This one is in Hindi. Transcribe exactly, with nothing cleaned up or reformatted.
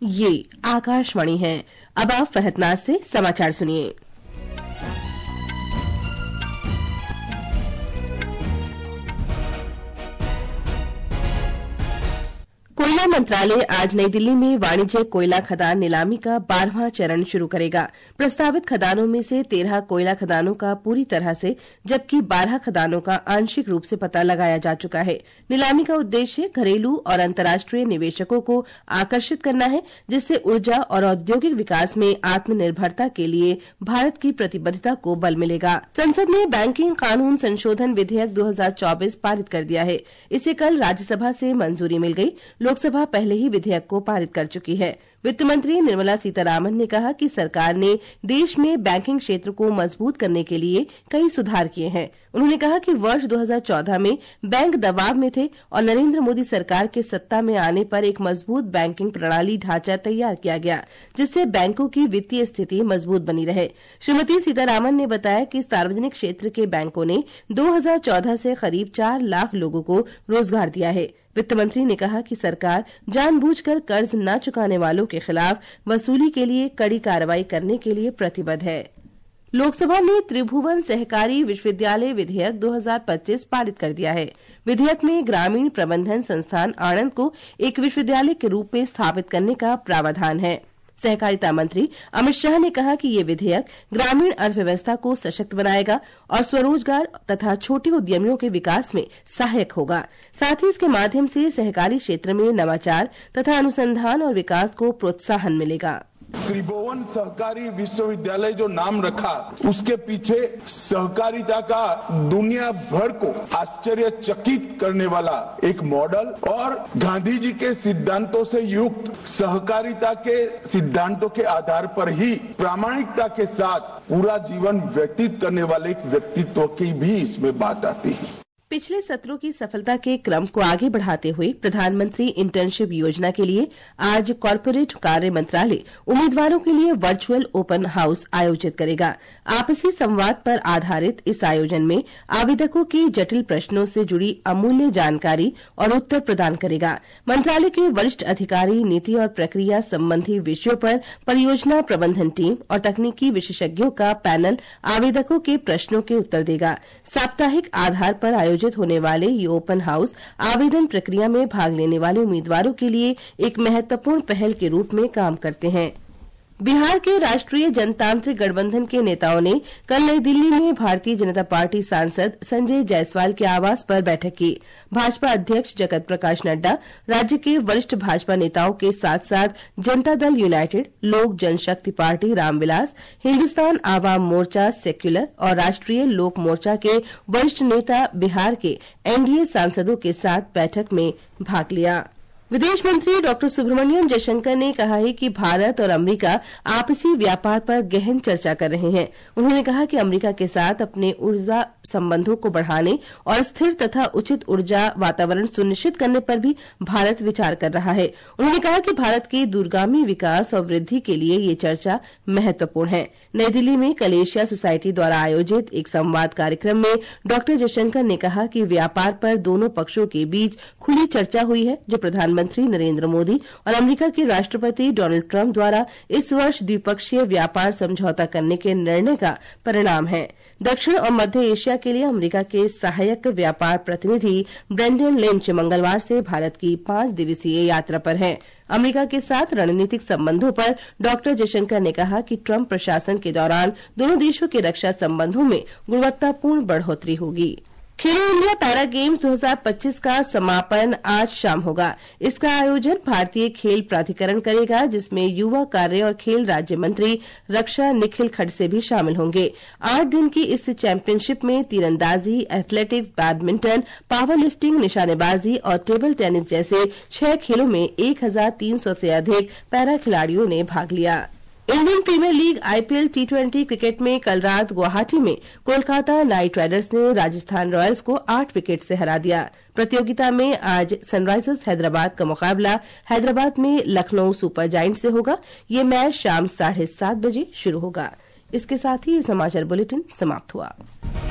ये आकाशवाणी है। अब आप फहतनाज से समाचार सुनिए। कोयला मंत्रालय आज नई दिल्ली में वाणिज्यिक कोयला खदान नीलामी का बारहवां चरण शुरू करेगा। प्रस्तावित खदानों में से तेरह कोयला खदानों का पूरी तरह से जबकि बारह खदानों का आंशिक रूप से पता लगाया जा चुका है। नीलामी का उद्देश्य घरेलू और अंतर्राष्ट्रीय निवेशकों को आकर्षित करना है, जिससे ऊर्जा और औद्योगिक विकास में आत्मनिर्भरता के लिए भारत की प्रतिबद्धता को बल मिलेगा। संसद ने बैंकिंग कानून संशोधन विधेयक दो हज़ार चौबीस पारित कर दिया है। इसे कल राज्यसभा से मंजूरी मिल गई। लोकसभा पहले ही विधेयक को पारित कर चुकी है। वित्त मंत्री निर्मला सीतारामन ने कहा कि सरकार ने देश में बैंकिंग क्षेत्र को मजबूत करने के लिए कई सुधार किए हैं। उन्होंने कहा कि वर्ष दो हज़ार चौदह में बैंक दबाव में थे और नरेंद्र मोदी सरकार के सत्ता में आने पर एक मजबूत बैंकिंग प्रणाली ढांचा तैयार किया गया, जिससे बैंकों की वित्तीय स्थिति मजबूत बनी रहे। श्रीमती सीतारामन ने बताया कि सार्वजनिक क्षेत्र के बैंकों ने दो हज़ार चौदह से करीब चार लाख लोगों को रोजगार दिया है। वित्त मंत्री ने कहा कि सरकार जानबूझकर कर्ज न चुकाने वालों के खिलाफ वसूली के लिए कड़ी कार्रवाई करने के लिए प्रतिबद्ध है। लोकसभा ने त्रिभुवन सहकारी विश्वविद्यालय विधेयक दो हज़ार पच्चीस पारित कर दिया है। विधेयक में ग्रामीण प्रबंधन संस्थान आणंद को एक विश्वविद्यालय के रूप में स्थापित करने का प्रावधान है। सहकारिता मंत्री अमित शाह ने कहा कि ये विधेयक ग्रामीण अर्थव्यवस्था को सशक्त बनाएगा और स्वरोजगार तथा छोटे उद्यमियों के विकास में सहायक होगा। साथ ही इसके माध्यम से सहकारी क्षेत्र में नवाचार तथा अनुसंधान और विकास को प्रोत्साहन मिलेगा। त्रिभुवन सहकारी विश्वविद्यालय जो नाम रखा, उसके पीछे सहकारिता का दुनिया भर को आश्चर्यचकित करने वाला एक मॉडल और गांधी जी के सिद्धांतों से युक्त सहकारिता के सिद्धांतों के आधार पर ही प्रामाणिकता के साथ पूरा जीवन व्यतीत करने वाले एक व्यक्तित्व की भी इसमें बात आती है। पिछले सत्रों की सफलता के क्रम को आगे बढ़ाते हुए प्रधानमंत्री इंटर्नशिप योजना के लिए आज कॉर्पोरेट कार्य मंत्रालय उम्मीदवारों के लिए वर्चुअल ओपन हाउस आयोजित करेगा। आपसी संवाद पर आधारित इस आयोजन में आवेदकों के जटिल प्रश्नों से जुड़ी अमूल्य जानकारी और उत्तर प्रदान करेगा। मंत्रालय के वरिष्ठ अधिकारी नीति और प्रक्रिया संबंधी विषयों पर परियोजना प्रबंधन टीम और तकनीकी विशेषज्ञों का पैनल आवेदकों के प्रश्नों के उत्तर देगा। साप्ताहिक आधार पर आयोजित होने वाले ये ओपन हाउस आवेदन प्रक्रिया में भाग लेने वाले उम्मीदवारों के लिए एक महत्वपूर्ण पहल के रूप में काम करते हैं। बिहार के राष्ट्रीय जनतांत्रिक गठबंधन के नेताओं ने कल नई दिल्ली में भारतीय जनता पार्टी सांसद संजय जायसवाल के आवास पर बैठक की। भाजपा अध्यक्ष जगत प्रकाश नड्डा, राज्य के वरिष्ठ भाजपा नेताओं के साथ साथ जनता दल यूनाइटेड, लोक जनशक्ति पार्टी रामविलास, हिन्दुस्तान आवाम मोर्चा सेक्युलर और राष्ट्रीय लोक मोर्चा के वरिष्ठ नेता बिहार के एनडीए सांसदों के साथ बैठक में भाग लिया। विदेश मंत्री डॉक्टर सुब्रमण्यम जयशंकर ने कहा है कि भारत और अमेरिका आपसी व्यापार पर गहन चर्चा कर रहे हैं। उन्होंने कहा कि अमेरिका के साथ अपने ऊर्जा संबंधों को बढ़ाने और स्थिर तथा उचित ऊर्जा वातावरण सुनिश्चित करने पर भी भारत विचार कर रहा है। उन्होंने कहा कि भारत के दूरगामी विकास और वृद्धि के लिए ये चर्चा महत्वपूर्ण है। नई दिल्ली में कल एशिया सोसाइटी द्वारा आयोजित एक संवाद कार्यक्रम में डॉक्टर जयशंकर ने कहा कि व्यापार पर दोनों पक्षों के बीच खुली चर्चा हुई है, जो प्रधानमंत्री नरेंद्र मोदी और अमेरिका के राष्ट्रपति डोनाल्ड ट्रंप द्वारा इस वर्ष द्विपक्षीय व्यापार समझौता करने के निर्णय का परिणाम है। दक्षिण और मध्य एशिया के लिए अमेरिका के सहायक व्यापार प्रतिनिधि ब्रेंडन लिंच मंगलवार से भारत की पांच दिवसीय यात्रा पर हैं। अमेरिका के साथ रणनीतिक संबंधों पर डॉक्टर जयशंकर ने कहा कि ट्रंप प्रशासन के दौरान दोनों देशों के रक्षा संबंधों में गुणवत्तापूर्ण बढ़ोतरी होगी। खेलो इंडिया पैरा गेम्स दो हज़ार पच्चीस का समापन आज शाम होगा। इसका आयोजन भारतीय खेल प्राधिकरण करेगा, जिसमें युवा कार्य और खेल राज्य मंत्री रक्षा निखिल खड़से भी शामिल होंगे। आठ दिन की इस चैंपियनशिप में तीरंदाजी, एथलेटिक्स, बैडमिंटन, पावर लिफ्टिंग, निशानेबाजी और टेबल टेनिस जैसे छह खेलों में एक हजार तीन सौ से अधिक पैरा खिलाड़ियों ने भाग लिया। Indian premier league IPL T twenty cricket में कल रात गुवाहाटी में कोलकाता नाइट राइडर्स ने राजस्थान रॉयल्स को आठ विकेट से हरा दिया। प्रतियोगिता में आज सनराइजर्स हैदराबाद का मुकाबला हैदराबाद में लखनऊ सुपर जायंट से होगा। ये मैच शाम साढ़े सात बजे शुरू होगा। इसके साथ ही समाचार बुलेटिन समाप्त हुआ।